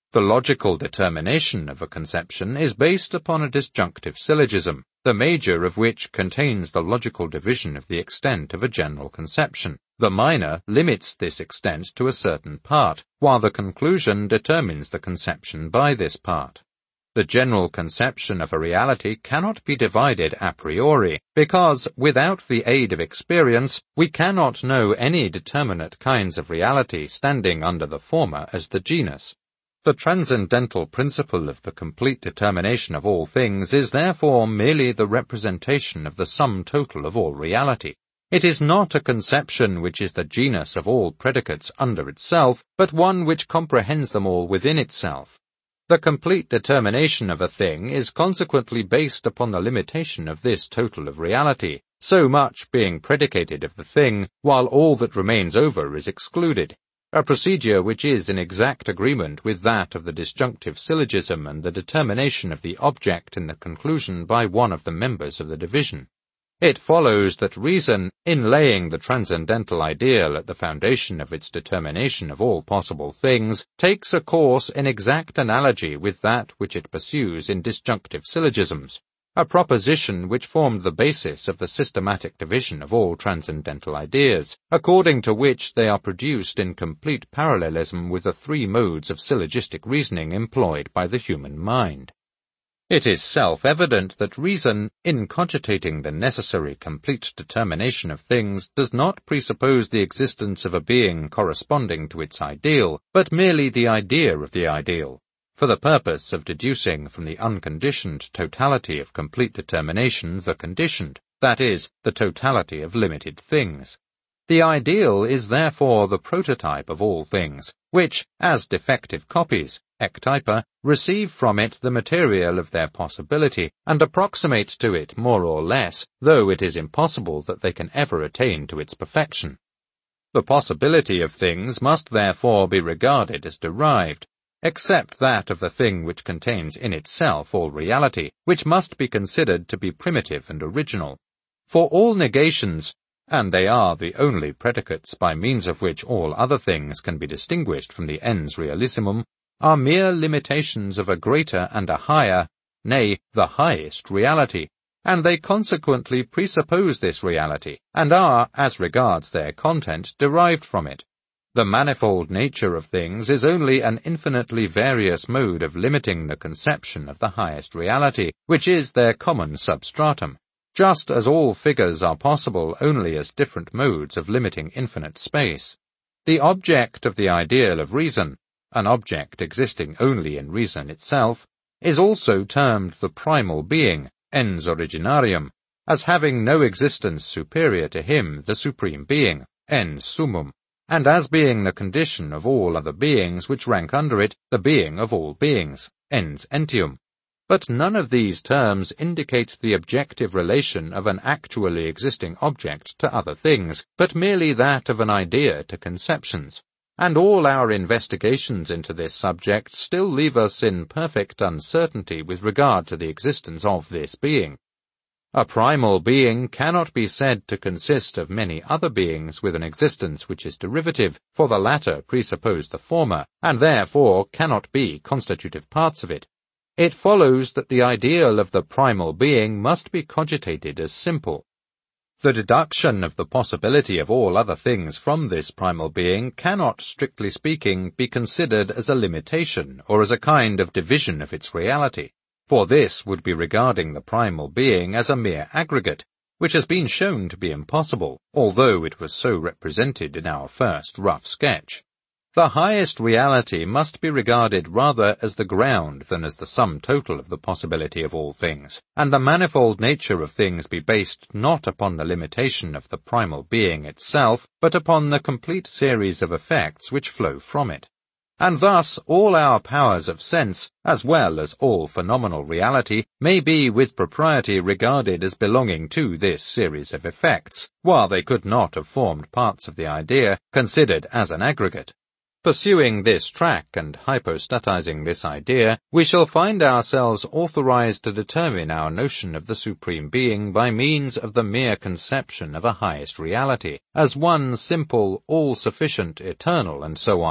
The logical determination of a conception is based upon a disjunctive syllogism, the major of which contains the logical division of the extent of a general conception. The minor limits this extent to a certain part, while the conclusion determines the conception by this part. The general conception of a reality cannot be divided a priori, because, without the aid of experience, we cannot know any determinate kinds of reality standing under the former as the genus. The transcendental principle of the complete determination of all things is therefore merely the representation of the sum total of all reality. It is not a conception which is the genus of all predicates under itself, but one which comprehends them all within itself. The complete determination of a thing is consequently based upon the limitation of this total of reality, so much being predicated of the thing, while all that remains over is excluded, a procedure which is in exact agreement with that of the disjunctive syllogism and the determination of the object in the conclusion by one of the members of the division. It follows that reason, in laying the transcendental ideal at the foundation of its determination of all possible things, takes a course in exact analogy with that which it pursues in disjunctive syllogisms, a proposition which formed the basis of the systematic division of all transcendental ideas, according to which they are produced in complete parallelism with the three modes of syllogistic reasoning employed by the human mind. It is self-evident that reason, in cogitating the necessary complete determination of things, does not presuppose the existence of a being corresponding to its ideal, but merely the idea of the ideal, for the purpose of deducing from the unconditioned totality of complete determination the conditioned, that is, the totality of limited things. The ideal is therefore the prototype of all things, which, as defective copies, ectypa, receive from it the material of their possibility, and approximate to it more or less, though it is impossible that they can ever attain to its perfection. The possibility of things must therefore be regarded as derived, except that of the thing which contains in itself all reality, which must be considered to be primitive and original. For all negations, and they are the only predicates by means of which all other things can be distinguished from the ens realissimum, are mere limitations of a greater and a higher, nay, the highest reality, and they consequently presuppose this reality, and are, as regards their content, derived from it. The manifold nature of things is only an infinitely various mode of limiting the conception of the highest reality, which is their common substratum, just as all figures are possible only as different modes of limiting infinite space. The object of the ideal of reason, an object existing only in reason itself, is also termed the primal being, ens originarium, as having no existence superior to him, the supreme being, ens summum, and as being the condition of all other beings which rank under it, the being of all beings, ens entium. But none of these terms indicate the objective relation of an actually existing object to other things, but merely that of an idea to conceptions. And all our investigations into this subject still leave us in perfect uncertainty with regard to the existence of this being. A primal being cannot be said to consist of many other beings with an existence which is derivative, for the latter presuppose the former, and therefore cannot be constitutive parts of it. It follows that the ideal of the primal being must be cogitated as simple. The deduction of the possibility of all other things from this primal being cannot, strictly speaking, be considered as a limitation or as a kind of division of its reality, for this would be regarding the primal being as a mere aggregate, which has been shown to be impossible, although it was so represented in our first rough sketch. The highest reality must be regarded rather as the ground than as the sum total of the possibility of all things, and the manifold nature of things be based not upon the limitation of the primal being itself, but upon the complete series of effects which flow from it. And thus all our powers of sense, as well as all phenomenal reality, may be with propriety regarded as belonging to this series of effects, while they could not have formed parts of the idea, considered as an aggregate. Pursuing this track and hypostatizing this idea, we shall find ourselves authorized to determine our notion of the Supreme Being by means of the mere conception of a highest reality, as one simple, all-sufficient, eternal, and so on,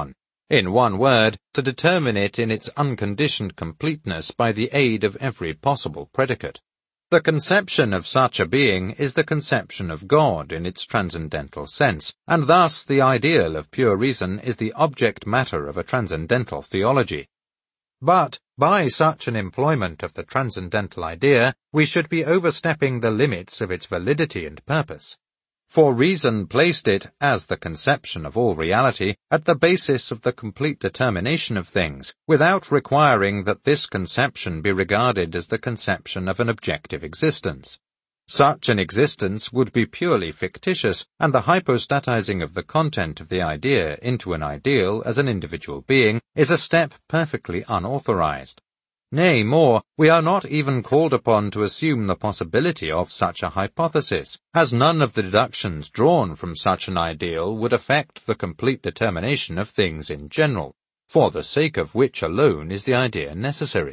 In one word, to determine it in its unconditioned completeness by the aid of every possible predicate. The conception of such a being is the conception of God in its transcendental sense, and thus the ideal of pure reason is the object matter of a transcendental theology. But, by such an employment of the transcendental idea, we should be overstepping the limits of its validity and purpose. For reason placed it, as the conception of all reality, at the basis of the complete determination of things, without requiring that this conception be regarded as the conception of an objective existence. Such an existence would be purely fictitious, and the hypostatizing of the content of the idea into an ideal as an individual being is a step perfectly unauthorized. Nay, more, we are not even called upon to assume the possibility of such a hypothesis, as none of the deductions drawn from such an ideal would affect the complete determination of things in general, for the sake of which alone is the idea necessary.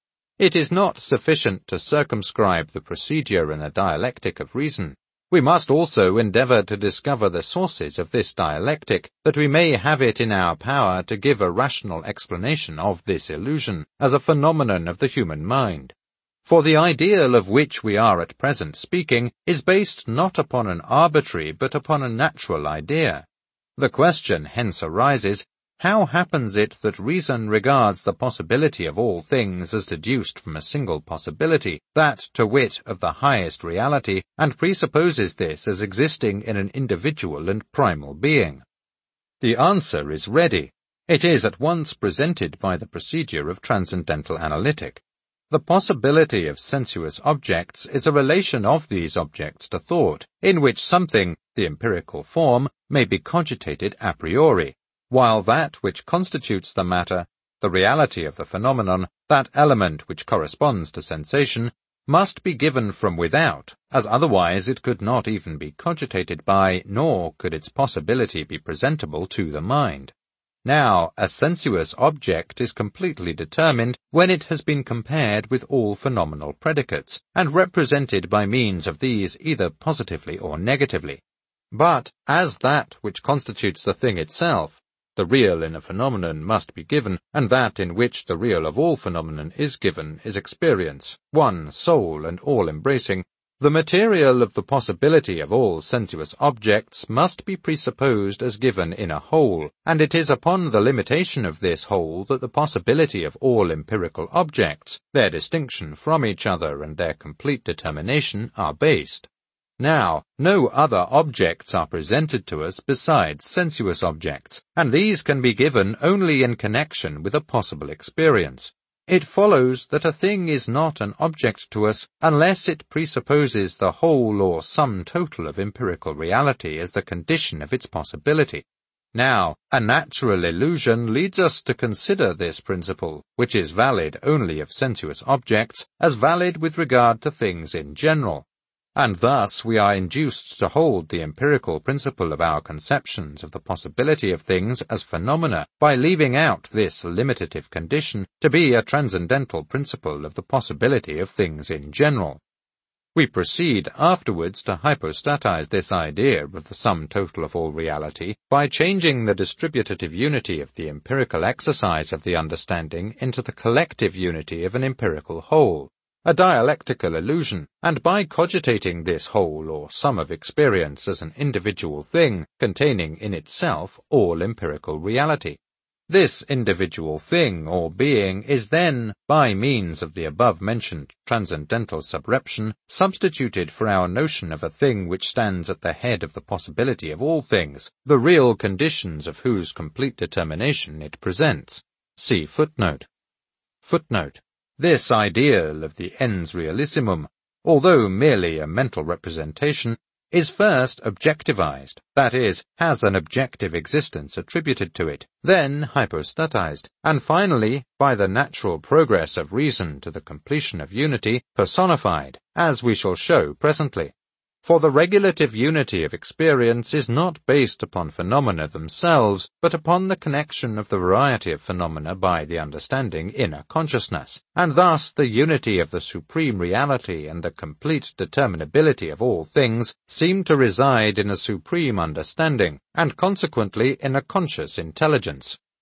It is not sufficient to circumscribe the procedure in the dialectic of reason. We must also endeavor to discover the sources of this dialectic, that we may have it in our power to give a rational explanation of this illusion, as a phenomenon of the human mind. For the ideal of which we are at present speaking is based not upon an arbitrary but upon a natural idea. The question hence arises, how happens it that reason regards the possibility of all things as deduced from a single possibility, that, to wit, of the highest reality, and presupposes this as existing in an individual and primal being? The answer is ready. It is at once presented by the procedure of transcendental analytic. The possibility of sensuous objects is a relation of these objects to thought, in which something, the empirical form, may be cogitated a priori, while that which constitutes the matter, the reality of the phenomenon, that element which corresponds to sensation, must be given from without, as otherwise it could not even be cogitated by, nor could its possibility be presentable to the mind. Now, a sensuous object is completely determined when it has been compared with all phenomenal predicates, and represented by means of these either positively or negatively. But, as that which constitutes the thing itself, the real in a phenomenon must be given, and that in which the real of all phenomenon is given is experience, one, sole, and all-embracing. The material of the possibility of all sensuous objects must be presupposed as given in a whole, and it is upon the limitation of this whole that the possibility of all empirical objects, their distinction from each other and their complete determination are based. Now, no other objects are presented to us besides sensuous objects, and these can be given only in connection with a possible experience. It follows that a thing is not an object to us unless it presupposes the whole or sum total of empirical reality as the condition of its possibility. Now, a natural illusion leads us to consider this principle, which is valid only of sensuous objects, as valid with regard to things in general. And thus we are induced to hold the empirical principle of our conceptions of the possibility of things as phenomena by leaving out this limitative condition to be a transcendental principle of the possibility of things in general. We proceed afterwards to hypostatize this idea of the sum total of all reality by changing the distributive unity of the empirical exercise of the understanding into the collective unity of an empirical whole, a dialectical illusion, and by cogitating this whole or sum of experience as an individual thing containing in itself all empirical reality. This individual thing or being is then, by means of the above-mentioned transcendental subreption, substituted for our notion of a thing which stands at the head of the possibility of all things, the real conditions of whose complete determination it presents. See footnote. Footnote. This ideal of the ens realissimum, although merely a mental representation, is first objectivized, that is, has an objective existence attributed to it, then hypostatized, and finally, by the natural progress of reason to the completion of unity, personified, as we shall show presently. For the regulative unity of experience is not based upon phenomena themselves, but upon the connection of the variety of phenomena by the understanding inner consciousness, and thus the unity of the supreme reality and the complete determinability of all things seem to reside in a supreme understanding, and consequently in a conscious intelligence.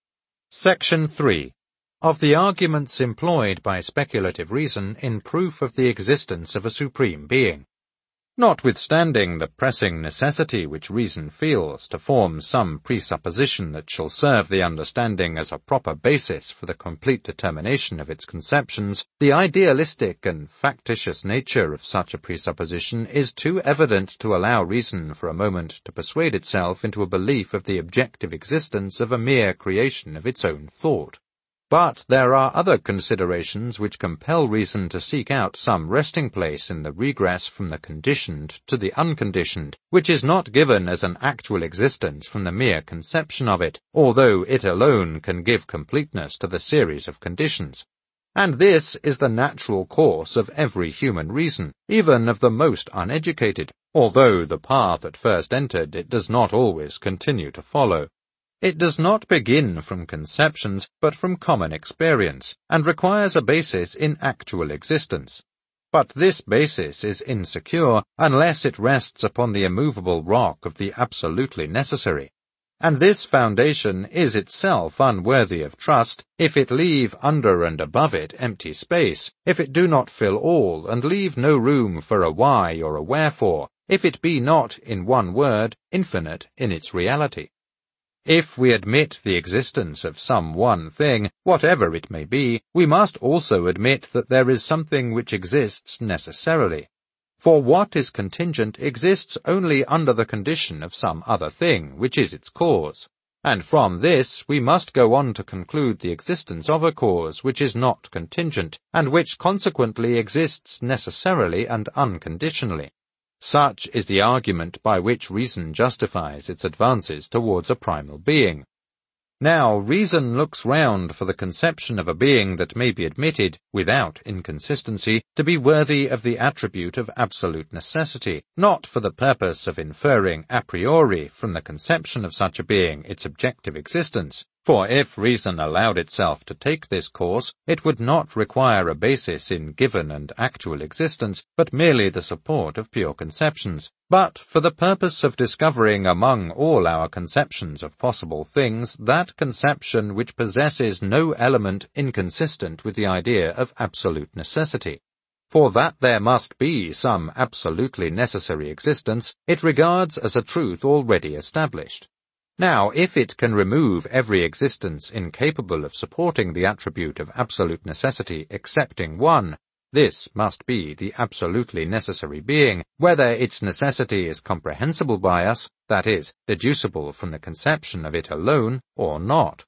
Section three. Of the arguments employed by speculative reason in proof of the existence of a supreme being. Notwithstanding the pressing necessity which reason feels to form some presupposition that shall serve the understanding as a proper basis for the complete determination of its conceptions, the idealistic and factitious nature of such a presupposition is too evident to allow reason for a moment to persuade itself into a belief of the objective existence of a mere creation of its own thought. But there are other considerations which compel reason to seek out some resting place in the regress from the conditioned to the unconditioned, which is not given as an actual existence from the mere conception of it, although it alone can give completeness to the series of conditions. And this is the natural course of every human reason, even of the most uneducated, although the path at first entered it does not always continue to follow. It does not begin from conceptions, but from common experience, and requires a basis in actual existence. But this basis is insecure unless it rests upon the immovable rock of the absolutely necessary. And this foundation is itself unworthy of trust, if it leave under and above it empty space, if it do not fill all and leave no room for a why or a wherefore, if it be not, in one word, infinite in its reality. If we admit the existence of some one thing, whatever it may be, we must also admit that there is something which exists necessarily. For what is contingent exists only under the condition of some other thing, which is its cause. And from this we must go on to conclude the existence of a cause which is not contingent, and which consequently exists necessarily and unconditionally. Such is the argument by which reason justifies its advances towards a primal being. Now, reason looks round for the conception of a being that may be admitted, without inconsistency, to be worthy of the attribute of absolute necessity, not for the purpose of inferring a priori from the conception of such a being its objective existence. For if reason allowed itself to take this course, it would not require a basis in given and actual existence, but merely the support of pure conceptions, but for the purpose of discovering among all our conceptions of possible things that conception which possesses no element inconsistent with the idea of absolute necessity. For that there must be some absolutely necessary existence, it regards as a truth already established. Now, if it can remove every existence incapable of supporting the attribute of absolute necessity excepting one, this must be the absolutely necessary being, whether its necessity is comprehensible by us, that is, deducible from the conception of it alone, or not.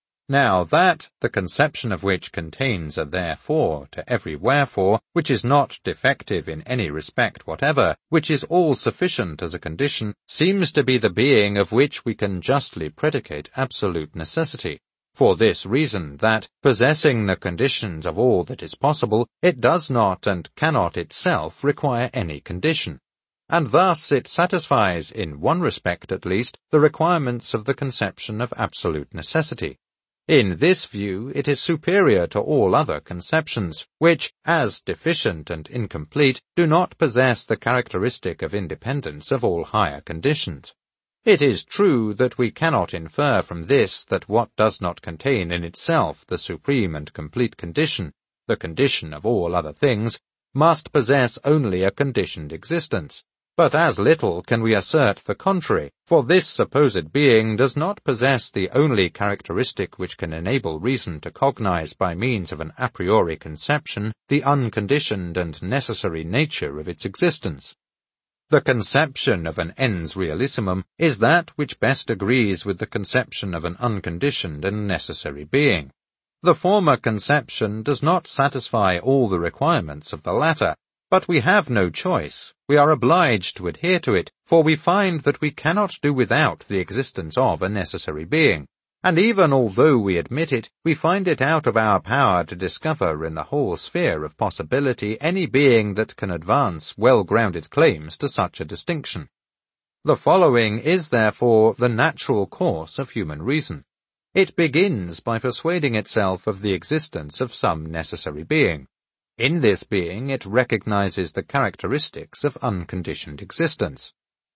Now that, the conception of which contains a therefore to every wherefore, which is not defective in any respect whatever, which is all sufficient as a condition, seems to be the being of which we can justly predicate absolute necessity. For this reason that, possessing the conditions of all that is possible, it does not and cannot itself require any condition. And thus it satisfies, in one respect at least, the requirements of the conception of absolute necessity. In this view it is superior to all other conceptions, which, as deficient and incomplete, do not possess the characteristic of independence of all higher conditions. It is true that we cannot infer from this that what does not contain in itself the supreme and complete condition, the condition of all other things, must possess only a conditioned existence. But as little can we assert the contrary, for this supposed being does not possess the only characteristic which can enable reason to cognize by means of an a priori conception the unconditioned and necessary nature of its existence. The conception of an ens realissimum is that which best agrees with the conception of an unconditioned and necessary being. The former conception does not satisfy all the requirements of the latter, but we have no choice. We are obliged to adhere to it, for we find that we cannot do without the existence of a necessary being. And even although we admit it, we find it out of our power to discover in the whole sphere of possibility any being that can advance well-grounded claims to such a distinction. The following is therefore the natural course of human reason. It begins by persuading itself of the existence of some necessary being. In this being it recognizes the characteristics of unconditioned existence.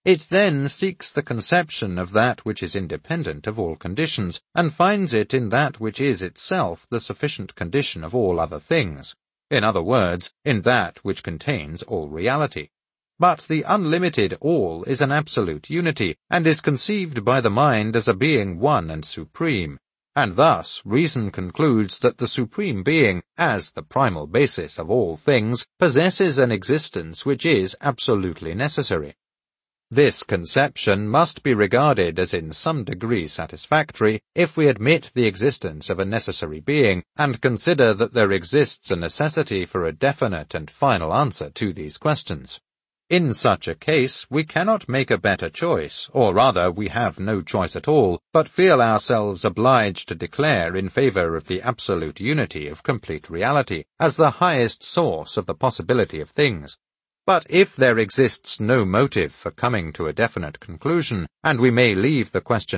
It then seeks the conception of that which is independent of all conditions, and finds it in that which is itself the sufficient condition of all other things. In other words, in that which contains all reality. But the unlimited all is an absolute unity, and is conceived by the mind as a being one and supreme. And thus reason concludes that the Supreme Being, as the primal basis of all things, possesses an existence which is absolutely necessary. This conception must be regarded as in some degree satisfactory if we admit the existence of a necessary being, and consider that there exists a necessity for a definite and final answer to these questions. In such a case, we cannot make a better choice, or rather we have no choice at all, but feel ourselves obliged to declare in favor of the absolute unity of complete reality, as the highest source of the possibility of things. But if there exists no motive for coming to a definite conclusion, and we may leave the question